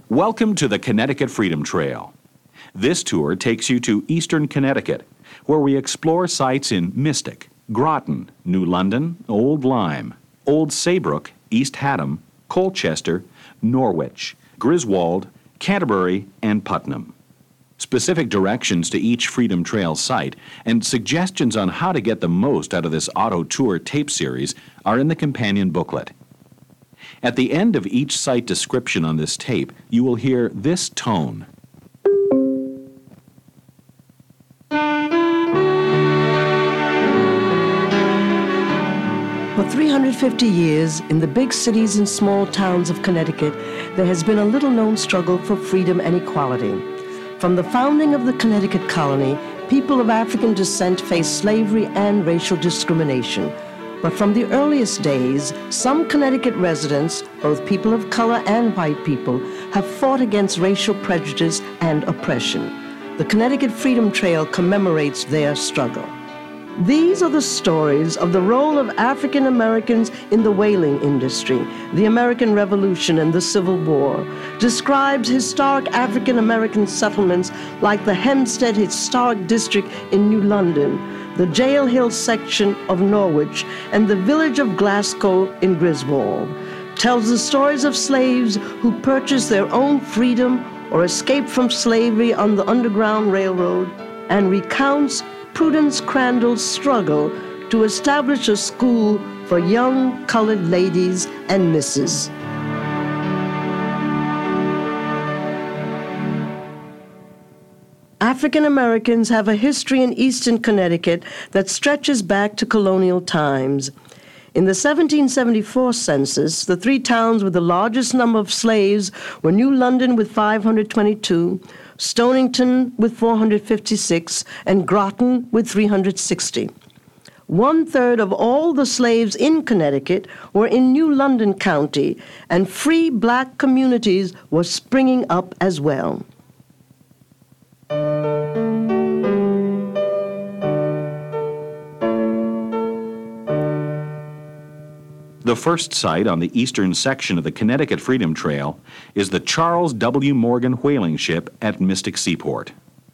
Welcome to the Connecticut Freedom Trail. This tour takes you to eastern Connecticut, where we explore sites in Mystic, Groton, New London, Old Lyme, Old Saybrook, East Haddam, Colchester, Norwich, Griswold, Canterbury, and Putnam. Specific directions to each Freedom Trail site and suggestions on how to get the most out of this auto tour tape series are in the companion booklet. At the end of each site description on this tape, you will hear this tone. For 350 years, in the big cities and small towns of Connecticut, there has been a little-known struggle for freedom and equality. From the founding of the Connecticut colony, people of African descent faced slavery and racial discrimination. But from the earliest days, some Connecticut residents, both people of color and white people, have fought against racial prejudice and oppression. The Connecticut Freedom Trail commemorates their struggle. These are the stories of the role of African Americans in the whaling industry, the American Revolution, and the Civil War. Describes historic African American settlements like the Hempstead Historic District in New London, the Jail Hill section of Norwich, and the village of Glasgow in Griswold. Tells the stories of slaves who purchased their own freedom or escaped from slavery on the Underground Railroad, and recounts Prudence Crandall's struggle to establish a school for young colored ladies and misses. African Americans have a history in eastern Connecticut that stretches back to colonial times. In the 1774 census, the three towns with the largest number of slaves were New London with 522, Stonington with 456, and Groton with 360. 1/3 of all the slaves in Connecticut were in New London County, and free black communities were springing up as well. The first site on the eastern section of the Connecticut Freedom Trail is the Charles W. Morgan whaling ship at Mystic Seaport.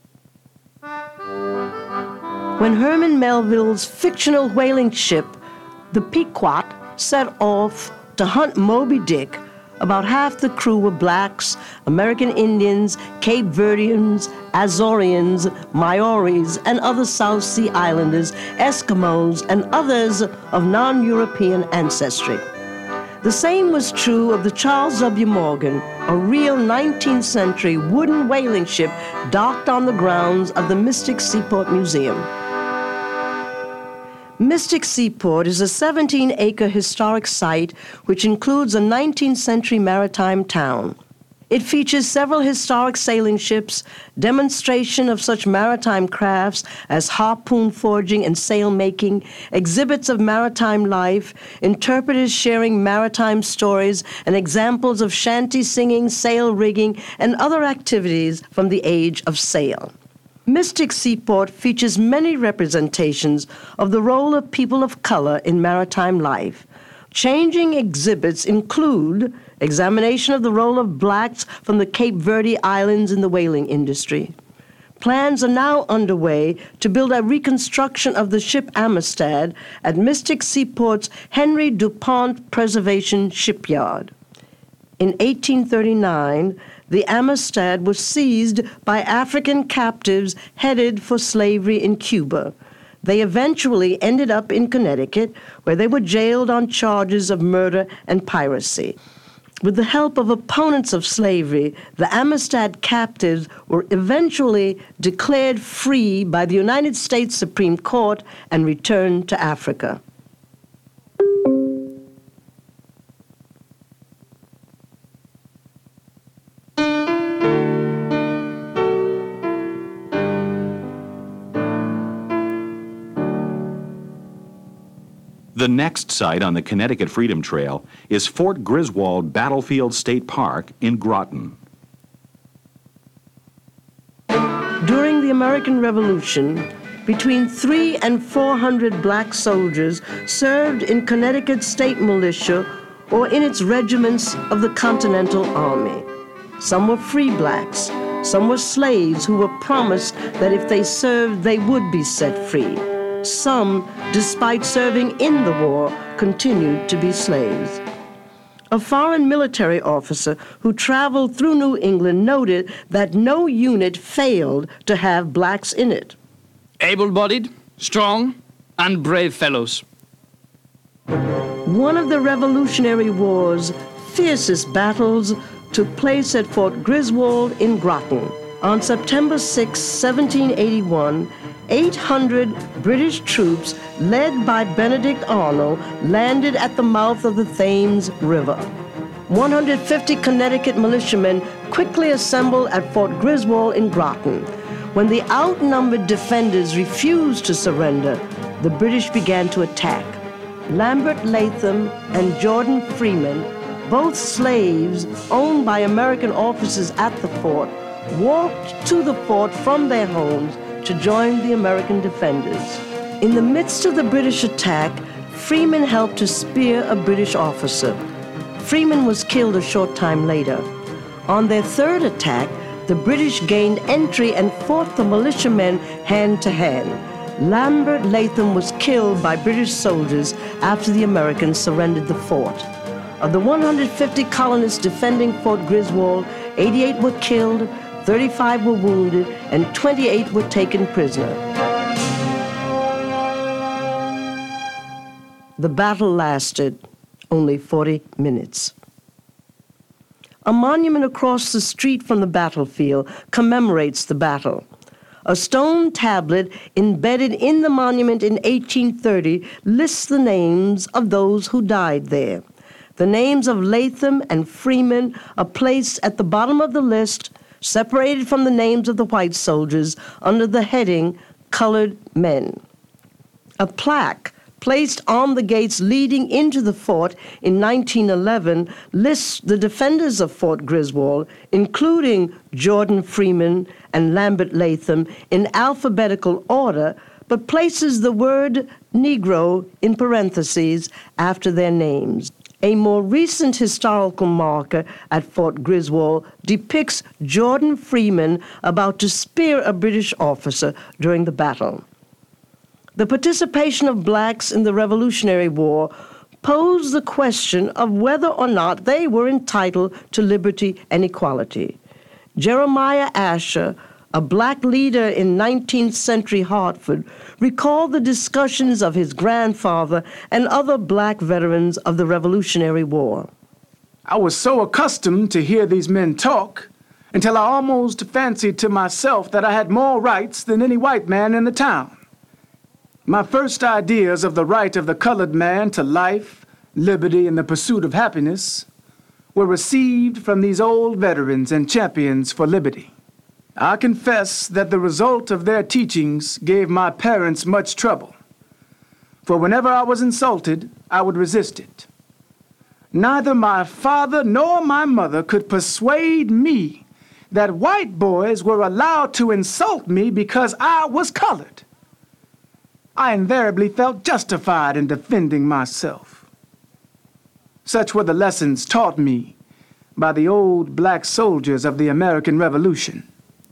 When Herman Melville's fictional whaling ship, the Pequot, set off to hunt Moby Dick, about half the crew were blacks, American Indians, Cape Verdeans, Azorians, Maoris, and other South Sea Islanders, Eskimos, and others of non-European ancestry. The same was true of the Charles W. Morgan, a real 19th century wooden whaling ship docked on the grounds of the Mystic Seaport Museum. Mystic Seaport is a 17-acre historic site which includes a 19th century maritime town. It features several historic sailing ships, demonstration of such maritime crafts as harpoon forging and sail making, exhibits of maritime life, interpreters sharing maritime stories, and examples of shanty singing, sail rigging, and other activities from the age of sail. Mystic Seaport features many representations of the role of people of color in maritime life. Changing exhibits include examination of the role of blacks from the Cape Verde Islands in the whaling industry. Plans are now underway to build a reconstruction of the ship Amistad at Mystic Seaport's Henry DuPont Preservation Shipyard. In 1839, the Amistad was seized by African captives headed for slavery in Cuba. They eventually ended up in Connecticut, where they were jailed on charges of murder and piracy. With the help of opponents of slavery, the Amistad captives were eventually declared free by the United States Supreme Court and returned to Africa. The next site on the Connecticut Freedom Trail is Fort Griswold Battlefield State Park in Groton. During the American Revolution, between 300 and 400 black soldiers served in Connecticut state militia or in its regiments of the Continental Army. Some were free blacks. Some were slaves who were promised that if they served, they would be set free. Some, despite serving in the war, continued to be slaves. A foreign military officer who traveled through New England noted that no unit failed to have blacks in it. Able-bodied, strong, and brave fellows. One of the Revolutionary War's fiercest battles took place at Fort Griswold in Groton. On September 6, 1781, 800 British troops, led by Benedict Arnold, landed at the mouth of the Thames River. 150 Connecticut militiamen quickly assembled at Fort Griswold in Groton. When the outnumbered defenders refused to surrender, the British began to attack. Lambert Latham and Jordan Freeman, both slaves owned by American officers at the fort, walked to the fort from their homes to join the American defenders. In the midst of the British attack, Freeman helped to spear a British officer. Freeman was killed a short time later. On their third attack, the British gained entry and fought the militiamen hand to hand. Lambert Latham was killed by British soldiers after the Americans surrendered the fort. Of the 150 colonists defending Fort Griswold, 88 were killed, 35 were wounded, and 28 were taken prisoner. The battle lasted only 40 minutes. A monument across the street from the battlefield commemorates the battle. A stone tablet embedded in the monument in 1830 lists the names of those who died there. The names of Latham and Freeman are placed at the bottom of the list, separated from the names of the white soldiers under the heading Colored Men. A plaque placed on the gates leading into the fort in 1911 lists the defenders of Fort Griswold, including Jordan Freeman and Lambert Latham, in alphabetical order, but places the word Negro in parentheses after their names. A more recent historical marker at Fort Griswold depicts Jordan Freeman about to spear a British officer during the battle. The participation of blacks in the Revolutionary War posed the question of whether or not they were entitled to liberty and equality. Jeremiah Asher, a black leader in 19th century Hartford, recalled the discussions of his grandfather and other black veterans of the Revolutionary War. I was so accustomed to hear these men talk until I almost fancied to myself that I had more rights than any white man in the town. My first ideas of the right of the colored man to life, liberty, and the pursuit of happiness were received from these old veterans and champions for liberty. I confess that the result of their teachings gave my parents much trouble, for whenever I was insulted, I would resist it. Neither my father nor my mother could persuade me that white boys were allowed to insult me because I was colored. I invariably felt justified in defending myself. Such were the lessons taught me by the old black soldiers of the American Revolution.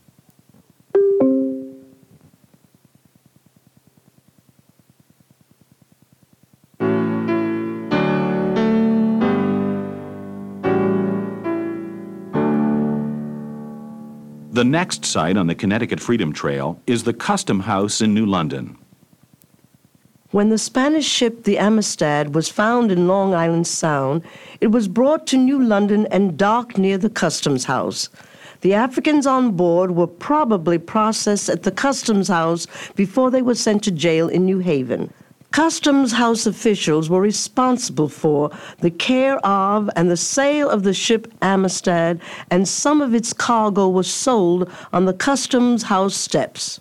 The next site on the Connecticut Freedom Trail is the Custom House in New London. When the Spanish ship the Amistad was found in Long Island Sound, it was brought to New London and docked near the Customs House. The Africans on board were probably processed at the Customs House before they were sent to jail in New Haven. Customs House officials were responsible for the care of and the sale of the ship Amistad, and some of its cargo was sold on the Customs House steps.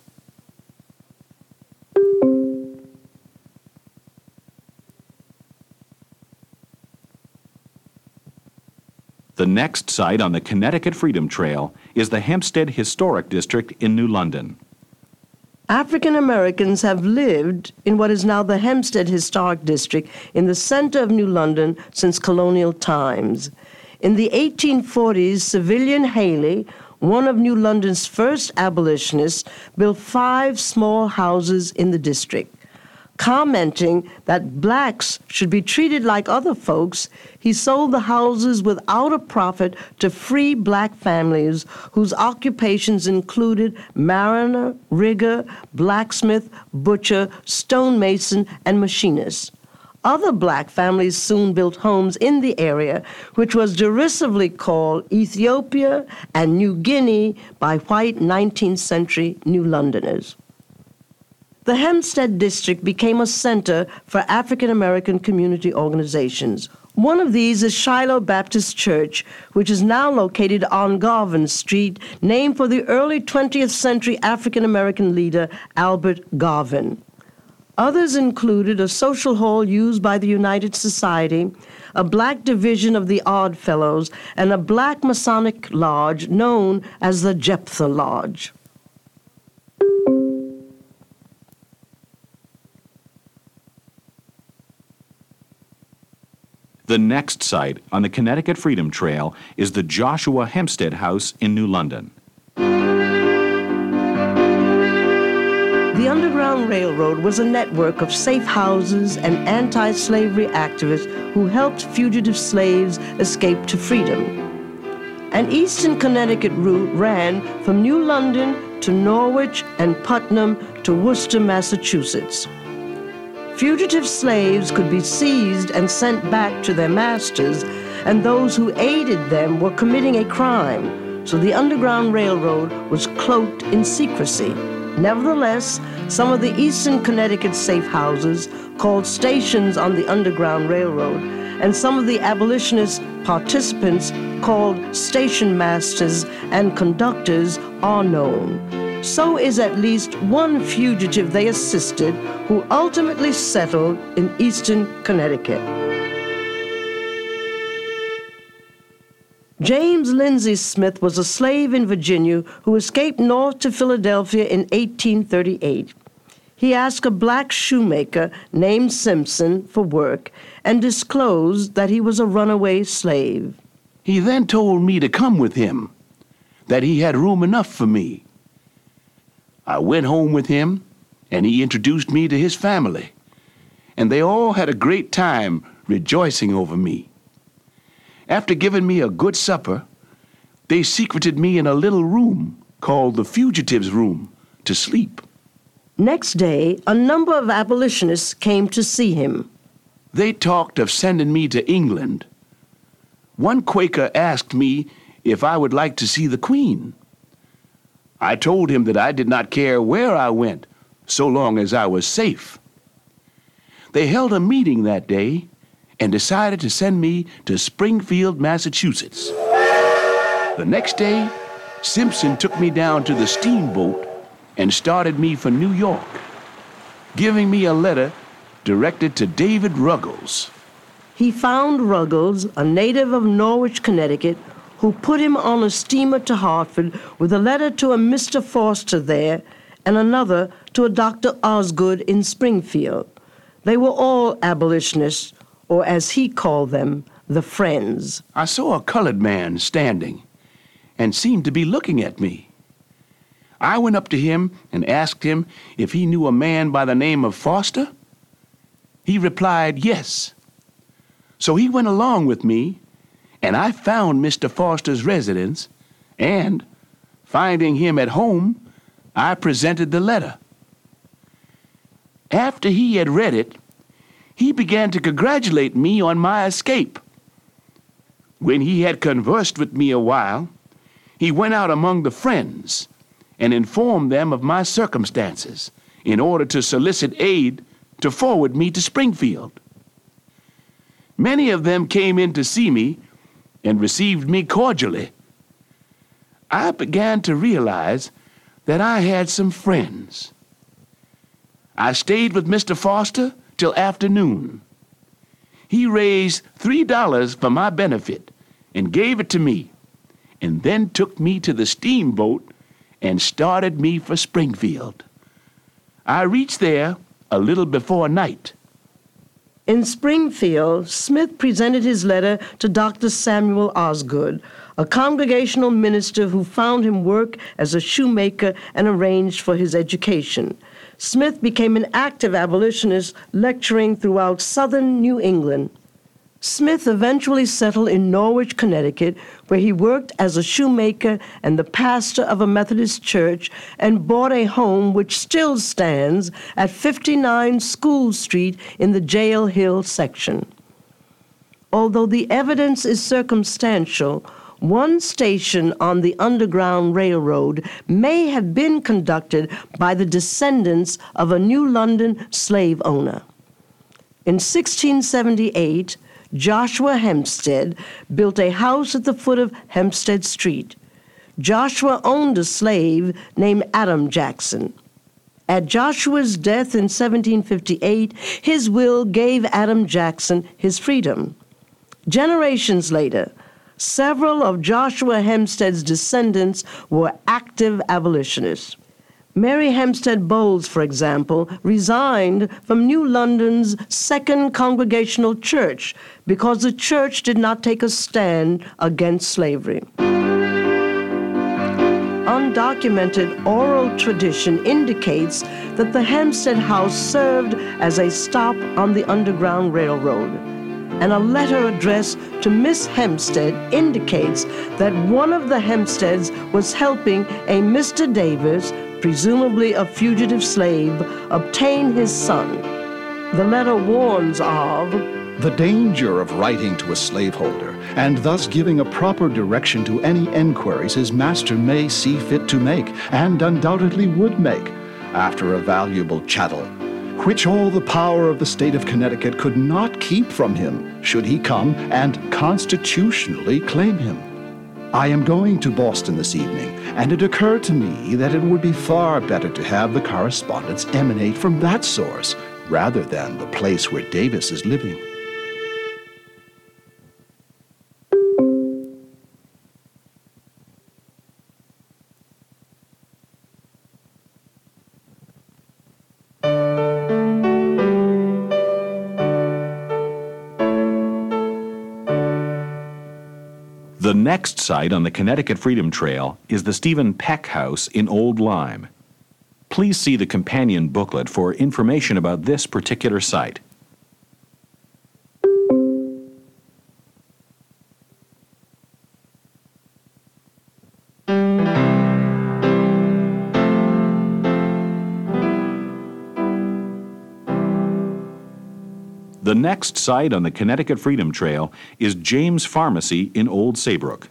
The next site on the Connecticut Freedom Trail is the Hempstead Historic District in New London. African Americans have lived in what is now the Hempstead Historic District in the center of New London since colonial times. In the 1840s, Civilian Haley, one of New London's first abolitionists, built 5 small houses in the district. Commenting that blacks should be treated like other folks, he sold the houses without a profit to free black families whose occupations included mariner, rigger, blacksmith, butcher, stonemason, and machinist. Other black families soon built homes in the area, which was derisively called Ethiopia and New Guinea by white 19th century New Londoners. The Hempstead District became a center for African American community organizations. One of these is Shiloh Baptist Church, which is now located on Garvin Street, named for the early 20th century African American leader Albert Garvin. Others included a social hall used by the United Society, a black division of the Odd Fellows, and a black Masonic lodge known as the Jephthah Lodge. The next site on the Connecticut Freedom Trail is the Joshua Hempstead House in New London. The Underground Railroad was a network of safe houses and anti-slavery activists who helped fugitive slaves escape to freedom. An eastern Connecticut route ran from New London to Norwich and Putnam to Worcester, Massachusetts. Fugitive slaves could be seized and sent back to their masters, and those who aided them were committing a crime, so the Underground Railroad was cloaked in secrecy. Nevertheless, some of the eastern Connecticut safe houses, called stations on the Underground Railroad, and some of the abolitionist participants, called station masters and conductors, are known. So is at least one fugitive they assisted who ultimately settled in eastern Connecticut. James Lindsay Smith was a slave in Virginia who escaped north to Philadelphia in 1838. He asked a black shoemaker named Simpson for work and disclosed that he was a runaway slave. He then told me to come with him, that he had room enough for me. I went home with him, and he introduced me to his family, and they all had a great time rejoicing over me. After giving me a good supper, they secreted me in a little room called the Fugitives' Room to sleep. Next day, a number of abolitionists came to see him. They talked of sending me to England. One Quaker asked me if I would like to see the Queen. I told him that I did not care where I went, so long as I was safe. They held a meeting that day and decided to send me to Springfield, Massachusetts. The next day, Simpson took me down to the steamboat and started me for New York, giving me a letter directed to David Ruggles. He found Ruggles, a native of Norwich, Connecticut, who put him on a steamer to Hartford with a letter to a Mr. Foster there and another to a Dr. Osgood in Springfield. They were all abolitionists, or as he called them, the Friends. I saw a colored man standing and seemed to be looking at me. I went up to him and asked him if he knew a man by the name of Foster. He replied, yes. So he went along with me, and I found Mr. Foster's residence, and, finding him at home, I presented the letter. After he had read it, he began to congratulate me on my escape. When he had conversed with me a while, he went out among the Friends and informed them of my circumstances in order to solicit aid to forward me to Springfield. Many of them came in to see me and received me cordially. I began to realize that I had some friends. I stayed with Mr. Foster till afternoon. He raised $3 for my benefit and gave it to me, and then took me to the steamboat and started me for Springfield. I reached there a little before night. In Springfield, Smith presented his letter to Dr. Samuel Osgood, a congregational minister who found him work as a shoemaker and arranged for his education. Smith became an active abolitionist, lecturing throughout southern New England. Smith eventually settled in Norwich, Connecticut, where he worked as a shoemaker and the pastor of a Methodist church, and bought a home which still stands at 59 School Street in the Jail Hill section. Although the evidence is circumstantial, one station on the Underground Railroad may have been conducted by the descendants of a New London slave owner. In 1678, Joshua Hempstead built a house at the foot of Hempstead Street. Joshua owned a slave named Adam Jackson. At Joshua's death in 1758, his will gave Adam Jackson his freedom. Generations later, several of Joshua Hempstead's descendants were active abolitionists. Mary Hempstead Bowles, for example, resigned from New London's Second Congregational Church because the church did not take a stand against slavery. Undocumented oral tradition indicates that the Hempstead house served as a stop on the Underground Railroad, and a letter addressed to Miss Hempstead indicates that one of the Hempsteads was helping a Mr. Davis, presumably a fugitive slave, obtain his son. The letter warns of the danger of writing to a slaveholder, and thus giving a proper direction to any enquiries his master may see fit to make, and undoubtedly would make, after a valuable chattel, which all the power of the state of Connecticut could not keep from him, should he come and constitutionally claim him. I am going to Boston this evening, and it occurred to me that it would be far better to have the correspondence emanate from that source, rather than the place where Davis is living. The next site on the Connecticut Freedom Trail is the Stephen Peck House in Old Lyme. Please see the companion booklet for information about this particular site. The next site on the Connecticut Freedom Trail is James Pharmacy in Old Saybrook.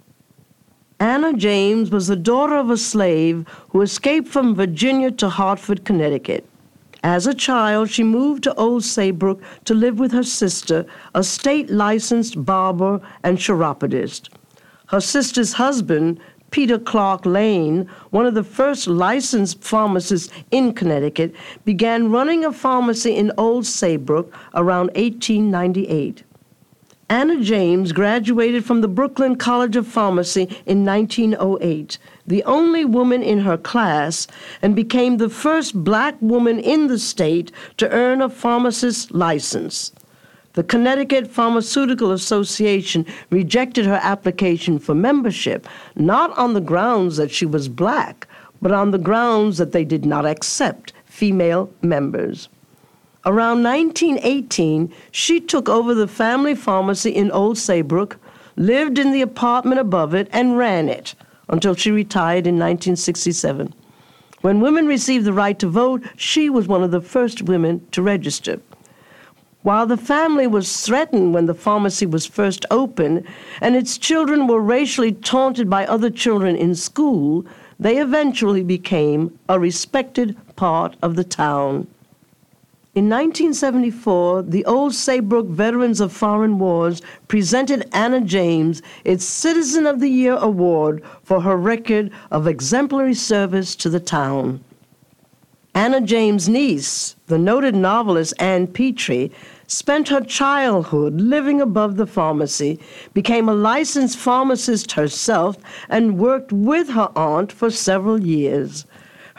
Anna James was the daughter of a slave who escaped from Virginia to Hartford, Connecticut. As a child, she moved to Old Saybrook to live with her sister, a state-licensed barber and chiropodist. Her sister's husband, Peter Clark Lane, one of the first licensed pharmacists in Connecticut, began running a pharmacy in Old Saybrook around 1898. Anna James graduated from the Brooklyn College of Pharmacy in 1908, the only woman in her class, and became the first black woman in the state to earn a pharmacist's license. The Connecticut Pharmaceutical Association rejected her application for membership, not on the grounds that she was black, but on the grounds that they did not accept female members. Around 1918, she took over the family pharmacy in Old Saybrook, lived in the apartment above it, and ran it until she retired in 1967. When women received the right to vote, she was one of the first women to register. While the family was threatened when the pharmacy was first opened, and its children were racially taunted by other children in school, they eventually became a respected part of the town. In 1974, the Old Saybrook Veterans of Foreign Wars presented Anna James its Citizen of the Year Award for her record of exemplary service to the town. Anna James' niece, the noted novelist Ann Petrie, spent her childhood living above the pharmacy, became a licensed pharmacist herself, and worked with her aunt for several years.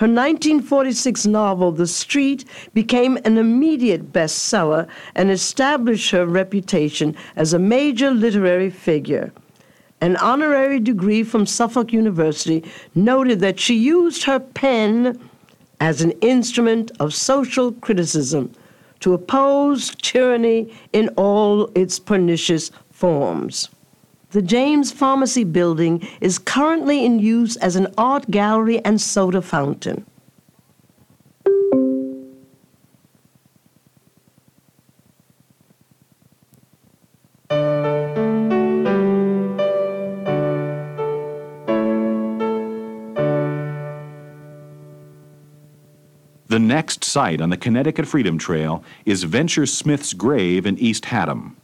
Her 1946 novel, The Street, became an immediate bestseller and established her reputation as a major literary figure. An honorary degree from Suffolk University noted that she used her pen as an instrument of social criticism to oppose tyranny in all its pernicious forms. The James Pharmacy Building is currently in use as an art gallery and soda fountain. The next site on the Connecticut Freedom Trail is Venture Smith's grave in East Haddam.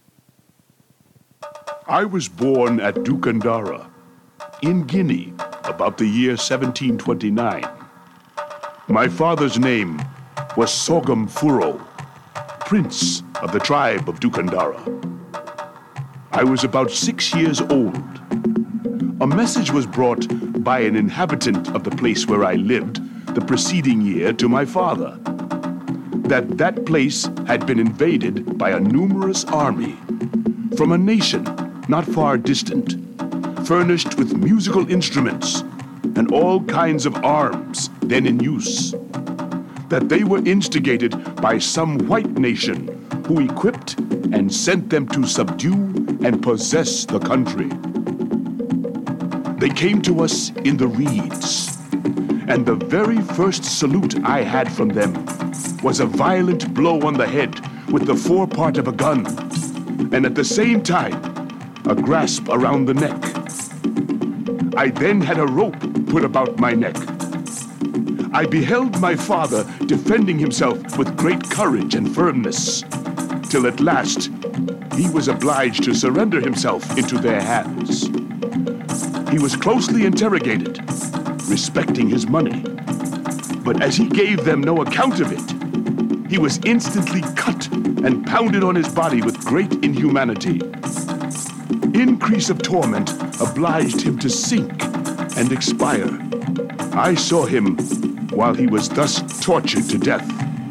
I was born at Dukandara, in Guinea, about the year 1729. My father's name was Sogum Furo, prince of the tribe of Dukandara. I was about 6 years old. A message was brought by an inhabitant of the place where I lived the preceding year to my father, that place had been invaded by a numerous army from a nation not far distant, furnished with musical instruments and all kinds of arms then in use, that they were instigated by some white nation who equipped and sent them to subdue and possess the country. They came to us in the reeds, and the very first salute I had from them was a violent blow on the head with the forepart of a gun, and at the same time, a grasp around the neck. I then had a rope put about my neck. I beheld my father defending himself with great courage and firmness, till at last he was obliged to surrender himself into their hands. He was closely interrogated, respecting his money, but as he gave them no account of it, he was instantly cut and pounded on his body with great inhumanity. Increase of torment obliged him to sink and expire. I saw him while he was thus tortured to death.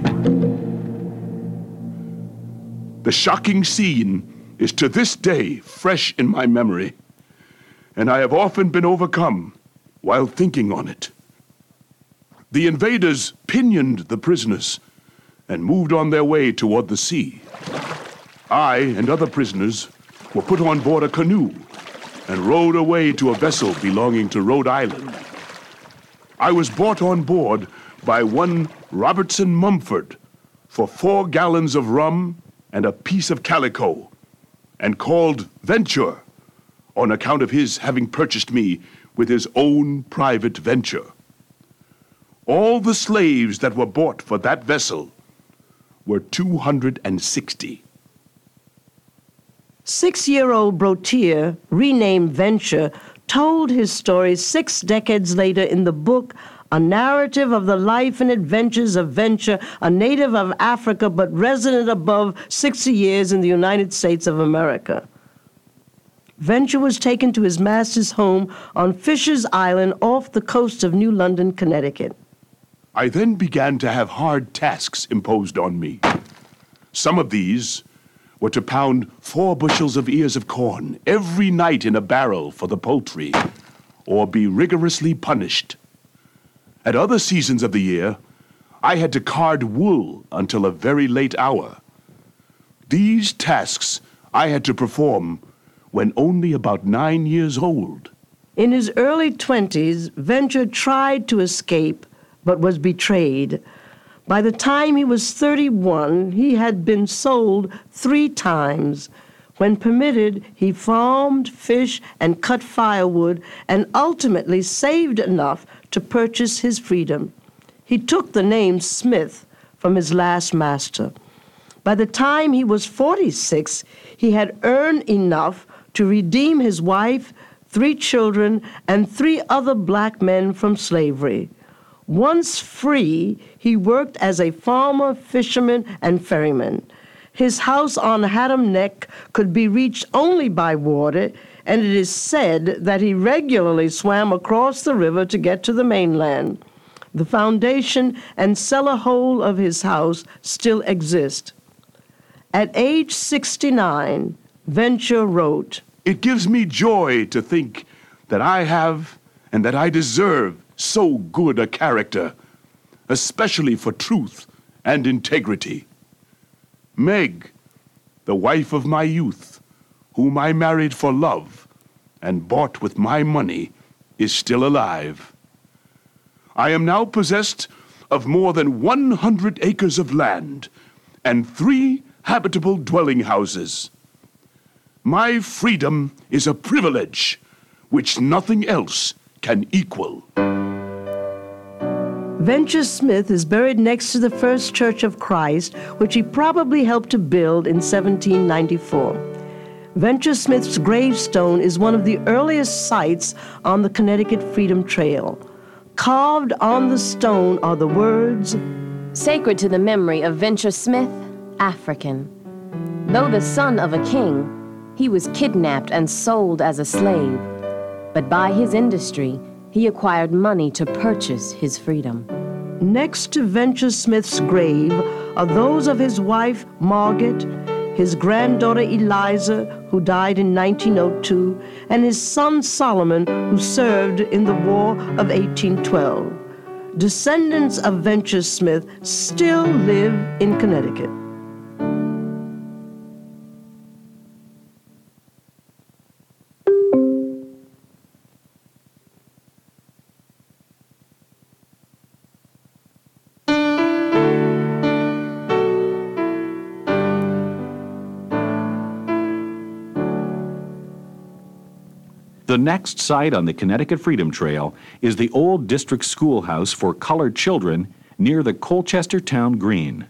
The shocking scene is to this day fresh in my memory, and I have often been overcome while thinking on it. The invaders pinioned the prisoners and moved on their way toward the sea. I and other prisoners were put on board a canoe and rowed away to a vessel belonging to Rhode Island. I was brought on board by one Robertson Mumford for 4 gallons of rum and a piece of calico, and called Venture on account of his having purchased me with his own private venture. All the slaves that were bought for that vessel were 260. 6-year-old Brotier, renamed Venture, told his story 6 decades later in the book A Narrative of the Life and Adventures of Venture, a native of Africa but resident above 60 years in the United States of America. Venture was taken to his master's home on Fisher's Island off the coast of New London, Connecticut. I then began to have hard tasks imposed on me. Some of these were to pound 4 bushels of ears of corn every night in a barrel for the poultry, or be rigorously punished. At other seasons of the year, I had to card wool until a very late hour. These tasks I had to perform when only about 9 years old. In his early 20s, Venture tried to escape, but was betrayed. By the time he was 31, he had been sold 3 times. When permitted, he farmed, fished, and cut firewood, and ultimately saved enough to purchase his freedom. He took the name Smith from his last master. By the time he was 46, he had earned enough to redeem his wife, 3 children, and 3 other black men from slavery. Once free, he worked as a farmer, fisherman, and ferryman. His house on Haddam Neck could be reached only by water, and it is said that he regularly swam across the river to get to the mainland. The foundation and cellar hole of his house still exist. At age 69, Venture wrote, "It gives me joy to think that I have and that I deserve so good a character, especially for truth and integrity. Meg, the wife of my youth, whom I married for love and bought with my money, is still alive. I am now possessed of more than 100 acres of land and 3 habitable dwelling houses. My freedom is a privilege which nothing else can equal." Venture Smith is buried next to the First Church of Christ, which he probably helped to build in 1794. Venture Smith's gravestone is one of the earliest sites on the Connecticut Freedom Trail. Carved on the stone are the words, "Sacred to the memory of Venture Smith, African. Though the son of a king, he was kidnapped and sold as a slave. But by his industry, he acquired money to purchase his freedom." Next to Venture Smith's grave are those of his wife, Margaret, his granddaughter, Eliza, who died in 1902, and his son, Solomon, who served in the War of 1812. Descendants of Venture Smith still live in Connecticut. The next site on the Connecticut Freedom Trail is the old district schoolhouse for colored children near the Colchester Town Green.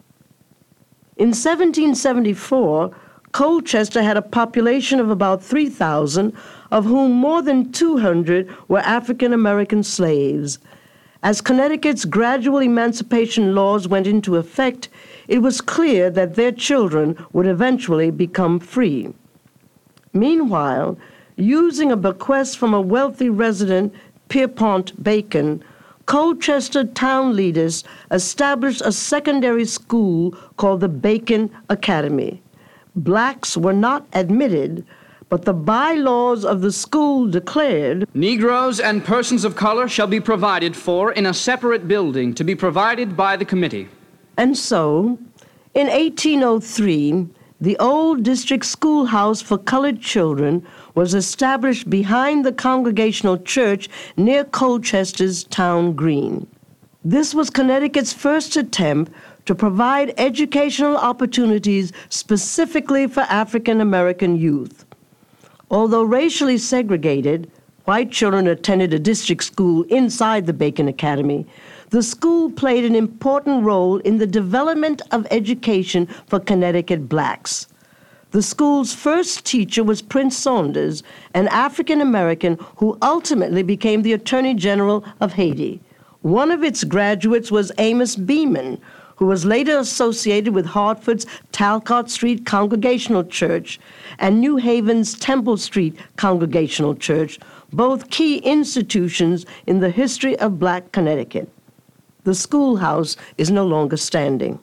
In 1774, Colchester had a population of about 3,000, of whom more than 200 were African American slaves. As Connecticut's gradual emancipation laws went into effect, it was clear that their children would eventually become free. Meanwhile, using a bequest from a wealthy resident, Pierpont Bacon, Colchester town leaders established a secondary school called the Bacon Academy. Blacks were not admitted, but the bylaws of the school declared, Negroes and persons of color shall be provided for in a separate building to be provided by the committee. and so, in 1803, the old district schoolhouse for colored children was established behind the Congregational Church near Colchester's Town Green. This was Connecticut's first attempt to provide educational opportunities specifically for African American youth. Although racially segregated, white children attended a district school inside the Bacon Academy. The school played an important role in the development of education for Connecticut blacks. The school's first teacher was Prince Saunders, an African American who ultimately became the Attorney General of Haiti. One of its graduates was Amos Beeman, who was later associated with Hartford's Talcott Street Congregational Church and New Haven's Temple Street Congregational Church, both key institutions in the history of Black Connecticut. The schoolhouse is no longer standing.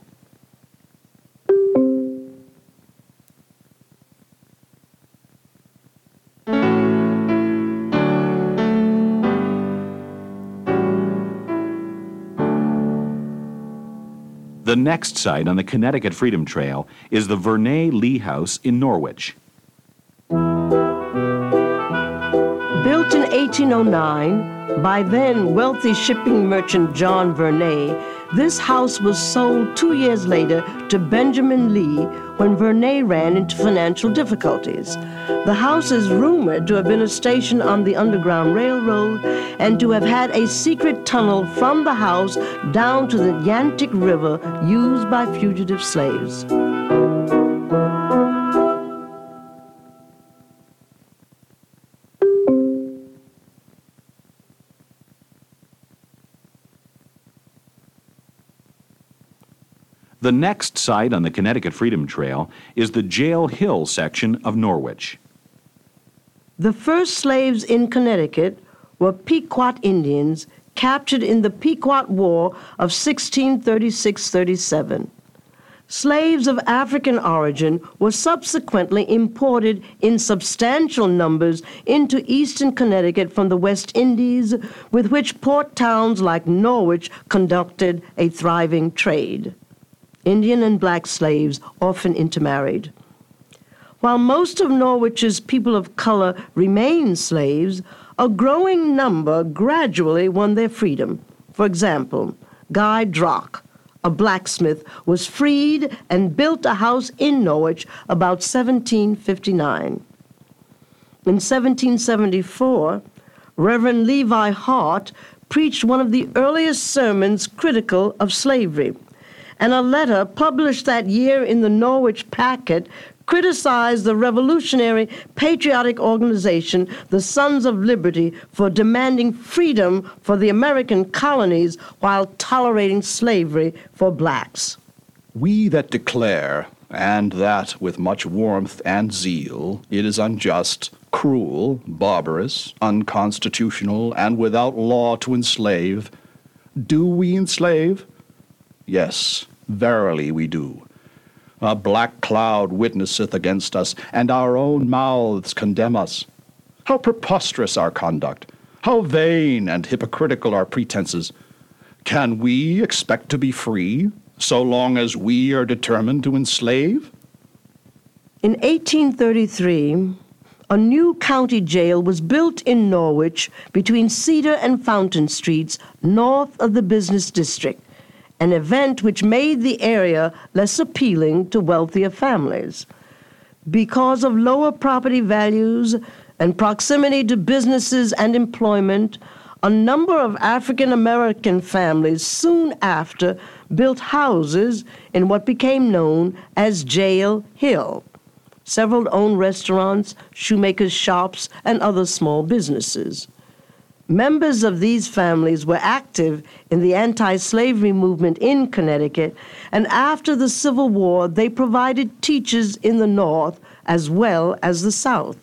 The next site on the Connecticut Freedom Trail is the Vernay Lee House in Norwich. Built in 1809 by then wealthy shipping merchant John Vernay, this house was sold 2 years later to Benjamin Lee when Vernay ran into financial difficulties. The house is rumored to have been a station on the Underground Railroad and to have had a secret tunnel from the house down to the Yantic River used by fugitive slaves. The next site on the Connecticut Freedom Trail is the Jail Hill section of Norwich. The first slaves in Connecticut were Pequot Indians, captured in the Pequot War of 1636-37. Slaves of African origin were subsequently imported in substantial numbers into eastern Connecticut from the West Indies, with which port towns like Norwich conducted a thriving trade. Indian and black slaves often intermarried. While most of Norwich's people of color remained slaves, a growing number gradually won their freedom. For example, Guy Drock, a blacksmith, was freed and built a house in Norwich about 1759. In 1774, Reverend Levi Hart preached one of the earliest sermons critical of slavery, and a letter published that year in the Norwich Packet criticized the revolutionary patriotic organization, the Sons of Liberty, for demanding freedom for the American colonies while tolerating slavery for blacks. We that declare, and that with much warmth and zeal, it is unjust, cruel, barbarous, unconstitutional, and without law to enslave, do we enslave? Yes, verily we do. A black cloud witnesseth against us, and our own mouths condemn us. How preposterous our conduct! How vain and hypocritical our pretenses! Can we expect to be free so long as we are determined to enslave? In 1833, a new county jail was built in Norwich between Cedar and Fountain Streets, north of the business district, an event which made the area less appealing to wealthier families. Because of lower property values and proximity to businesses and employment, a number of African American families soon after built houses in what became known as Jail Hill. Several owned restaurants, shoemakers' shops, and other small businesses. Members of these families were active in the anti-slavery movement in Connecticut, and after the Civil War, they provided teachers in the North as well as the South.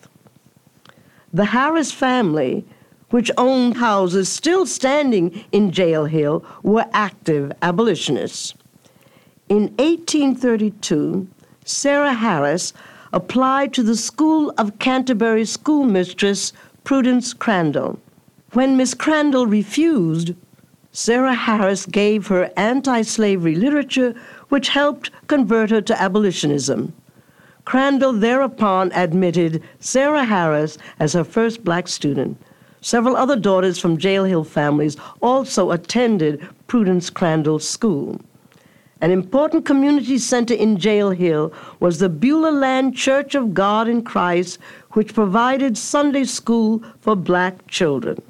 The Harris family, which owned houses still standing in Jail Hill, were active abolitionists. In 1832, Sarah Harris applied to the School of Canterbury schoolmistress Prudence Crandall. When Miss Crandall refused, Sarah Harris gave her anti-slavery literature, which helped convert her to abolitionism. Crandall thereupon admitted Sarah Harris as her first black student. Several other daughters from Jail Hill families also attended Prudence Crandall's school. An important community center in Jail Hill was the Beulah Land Church of God in Christ, which provided Sunday school for black children.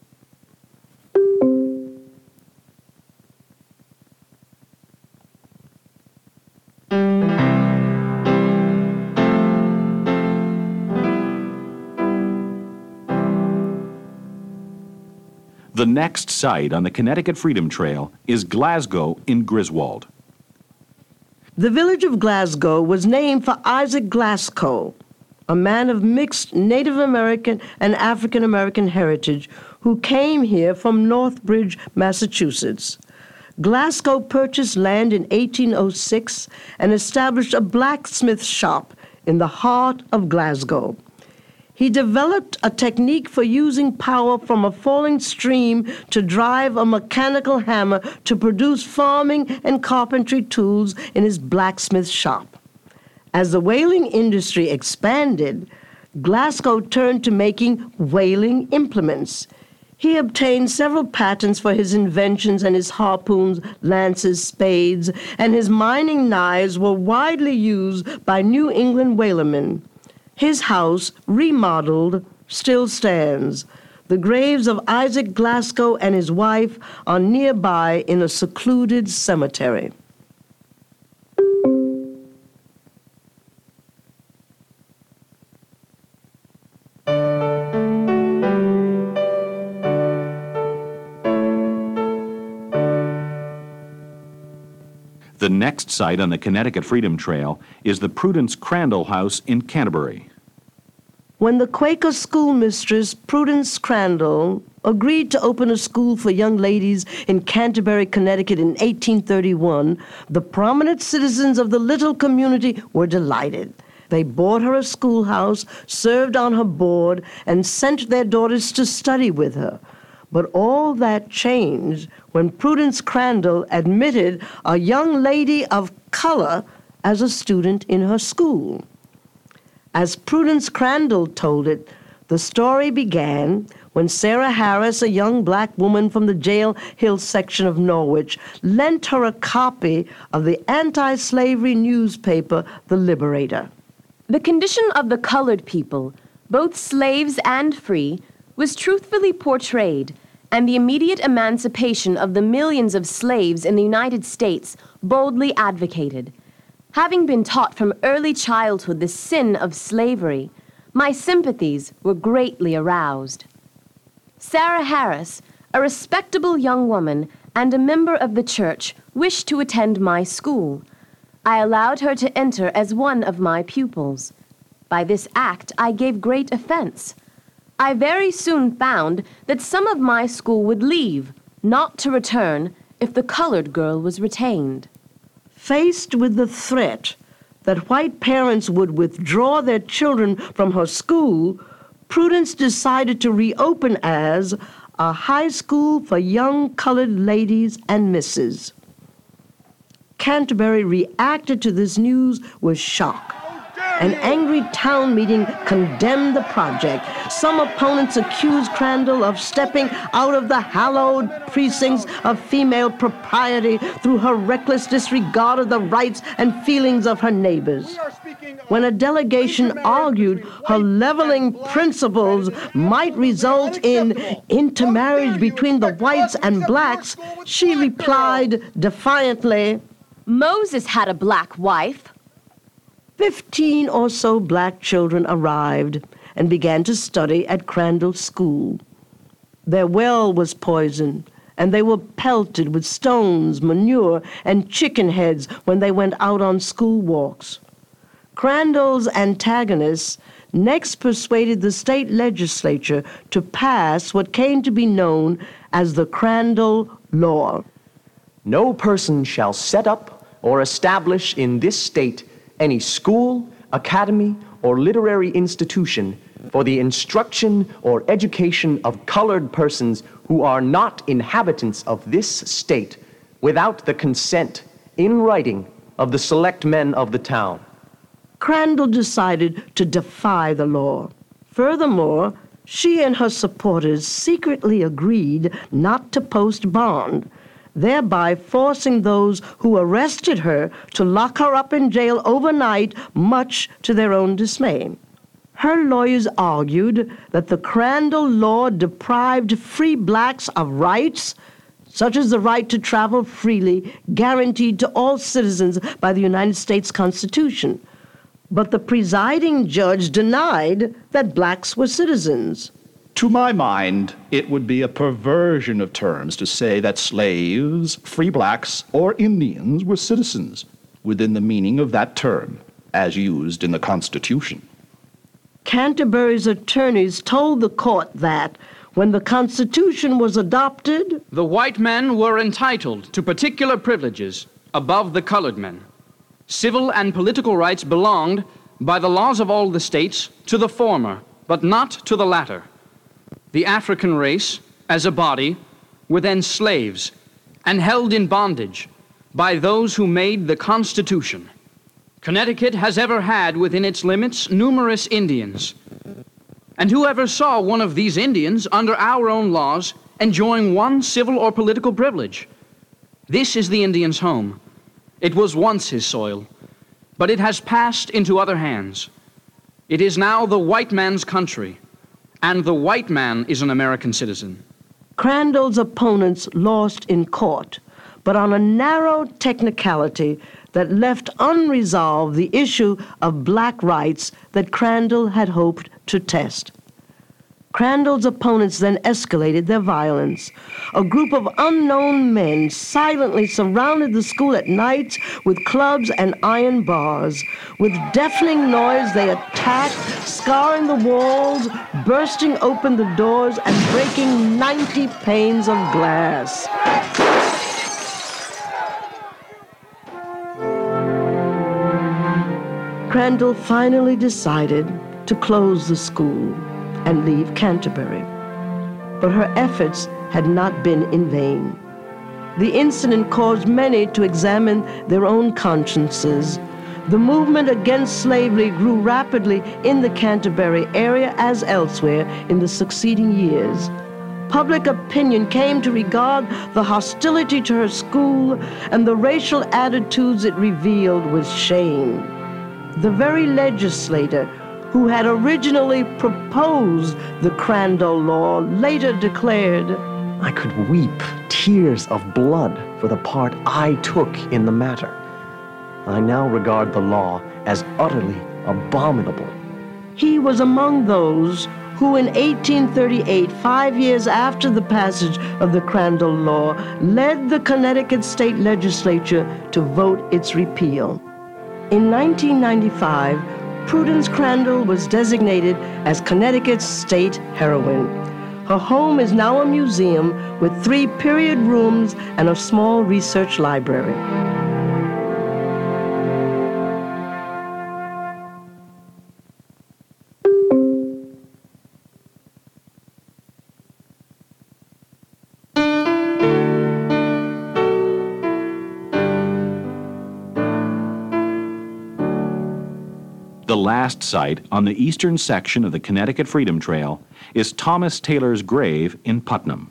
The next site on the Connecticut Freedom Trail is Glasgow in Griswold. The village of Glasgow was named for Isaac Glasgow, a man of mixed Native American and African American heritage who came here from Northbridge, Massachusetts. Glasgow purchased land in 1806 and established a blacksmith shop in the heart of Glasgow. He developed a technique for using power from a falling stream to drive a mechanical hammer to produce farming and carpentry tools in his blacksmith shop. As the whaling industry expanded, Glasgow turned to making whaling implements. He obtained several patents for his inventions, and his harpoons, lances, spades, and his mining knives were widely used by New England whalermen. His house, remodeled, still stands. The graves of Isaac Glasgow and his wife are nearby in a secluded cemetery. The next site on the Connecticut Freedom Trail is the Prudence Crandall House in Canterbury. When the Quaker schoolmistress Prudence Crandall agreed to open a school for young ladies in Canterbury, Connecticut in 1831, the prominent citizens of the little community were delighted. They bought her a schoolhouse, served on her board, and sent their daughters to study with her. But all that changed when Prudence Crandall admitted a young lady of color as a student in her school. As Prudence Crandall told it, the story began when Sarah Harris, a young black woman from the Jail Hill section of Norwich, lent her a copy of the anti-slavery newspaper, The Liberator. The condition of the colored people, both slaves and free, was truthfully portrayed, and the immediate emancipation of the millions of slaves in the United States boldly advocated. Having been taught from early childhood the sin of slavery, my sympathies were greatly aroused. Sarah Harris, a respectable young woman and a member of the church, wished to attend my school. I allowed her to enter as one of my pupils. By this act, I gave great offense. I very soon found that some of my school would leave, not to return, if the colored girl was retained. Faced with the threat that white parents would withdraw their children from her school, Prudence decided to reopen as a high school for young colored ladies and misses. Canterbury reacted to this news with shock. An angry town meeting condemned the project. Some opponents accused Crandall of stepping out of the hallowed precincts of female propriety through her reckless disregard of the rights and feelings of her neighbors. When a delegation argued her leveling principles might result in intermarriage between the whites and blacks, she replied defiantly, "Moses had a black wife." 15 or so black children arrived and began to study at Crandall School. Their well was poisoned, and they were pelted with stones, manure, and chicken heads when they went out on school walks. Crandall's antagonists next persuaded the state legislature to pass what came to be known as the Crandall Law. No person shall set up or establish in this state any school, academy, or literary institution for the instruction or education of colored persons who are not inhabitants of this state without the consent, in writing, of the select men of the town. Crandall decided to defy the law. Furthermore, she and her supporters secretly agreed not to post bond, thereby forcing those who arrested her to lock her up in jail overnight, much to their own dismay. Her lawyers argued that the Crandall Law deprived free blacks of rights, such as the right to travel freely, guaranteed to all citizens by the United States Constitution. But the presiding judge denied that blacks were citizens. To my mind, it would be a perversion of terms to say that slaves, free blacks, or Indians were citizens within the meaning of that term, as used in the Constitution. Canterbury's attorneys told the court that when the Constitution was adopted, The white men were entitled to particular privileges above the colored men. Civil and political rights belonged, by the laws of all the states, to the former, but not to the latter. The African race, as a body, were then slaves and held in bondage by those who made the Constitution. Connecticut has ever had within its limits numerous Indians. And whoever saw one of these Indians under our own laws enjoying one civil or political privilege? This is the Indian's home. It was once his soil, but it has passed into other hands. It is now the white man's country, and the white man is an American citizen. Crandall's opponents lost in court, but on a narrow technicality that left unresolved the issue of black rights that Crandall had hoped to test. Crandall's opponents then escalated their violence. A group of unknown men silently surrounded the school at night with clubs and iron bars. With deafening noise, they attacked, scarring the walls, bursting open the doors, and breaking 90 panes of glass. Crandall finally decided to close the school and leave Canterbury. But her efforts had not been in vain. The incident caused many to examine their own consciences. The movement against slavery grew rapidly in the Canterbury area as elsewhere in the succeeding years. Public opinion came to regard the hostility to her school and the racial attitudes it revealed with shame. The very legislator who had originally proposed the Crandall Law later declared, I could weep tears of blood for the part I took in the matter. I now regard the law as utterly abominable. He was among those who in 1838, 5 years after the passage of the Crandall Law, led the Connecticut state legislature to vote its repeal. In 1995, Prudence Crandall was designated as Connecticut's state heroine. Her home is now a museum with 3 period rooms and a small research library. The last site on the eastern section of the Connecticut Freedom Trail is Thomas Taylor's grave in Putnam.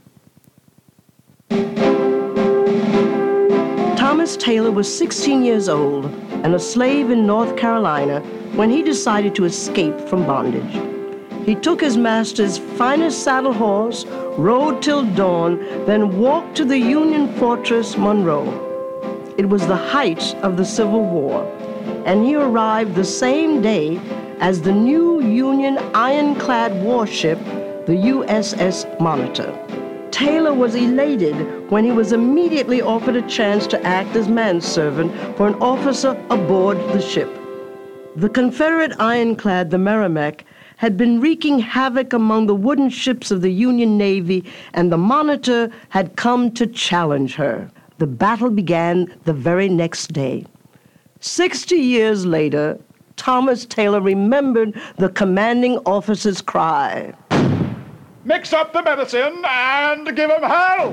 Thomas Taylor was 16 years old and a slave in North Carolina when he decided to escape from bondage. He took his master's finest saddle horse, rode till dawn, then walked to the Union fortress Monroe. It was the height of the Civil War, and he arrived the same day as the new Union ironclad warship, the USS Monitor. Taylor was elated when he was immediately offered a chance to act as manservant for an officer aboard the ship. The Confederate ironclad, the Merrimac, had been wreaking havoc among the wooden ships of the Union Navy, and the Monitor had come to challenge her. The battle began the very next day. 60 years later, Thomas Taylor remembered the commanding officer's cry. Mix up the medicine and give him hell!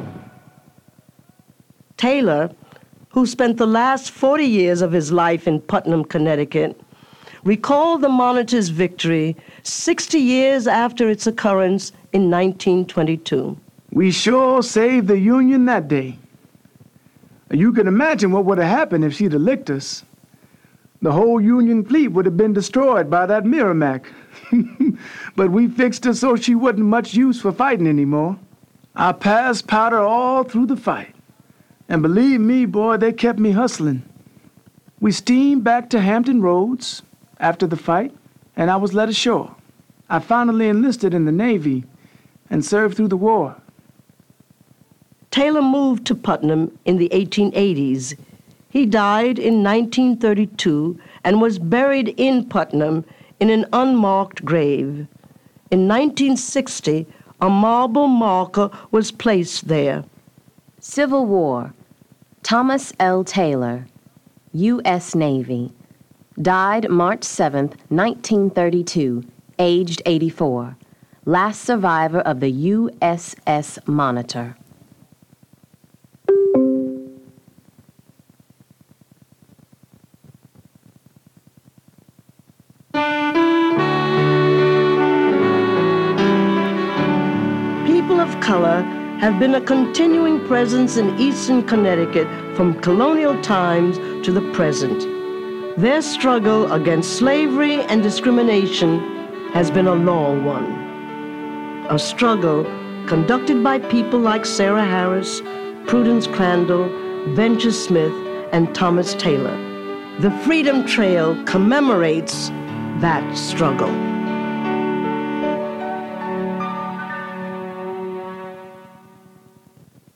Taylor, who spent the last 40 years of his life in Putnam, Connecticut, recalled the Monitor's victory 60 years after its occurrence in 1922. We sure saved the Union that day. You can imagine what would have happened if she'd have licked us. The whole Union fleet would have been destroyed by that Merrimac. But we fixed her so she wasn't much use for fighting anymore. I passed powder all through the fight. And believe me, boy, they kept me hustling. We steamed back to Hampton Roads after the fight, and I was led ashore. I finally enlisted in the Navy and served through the war. Taylor moved to Putnam in the 1880s. He died in 1932 and was buried in Putnam in an unmarked grave. In 1960, a marble marker was placed there. Civil War. Thomas L. Taylor, U.S. Navy. Died March 7, 1932, aged 84. Last survivor of the USS Monitor. People of color have been a continuing presence in eastern Connecticut from colonial times to the present. Their struggle against slavery and discrimination has been a long one. A struggle conducted by people like Sarah Harris, Prudence Crandall, Venture Smith, and Thomas Taylor. The Freedom Trail commemorates that struggle.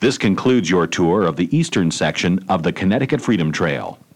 This concludes your tour of the eastern section of the Connecticut Freedom Trail.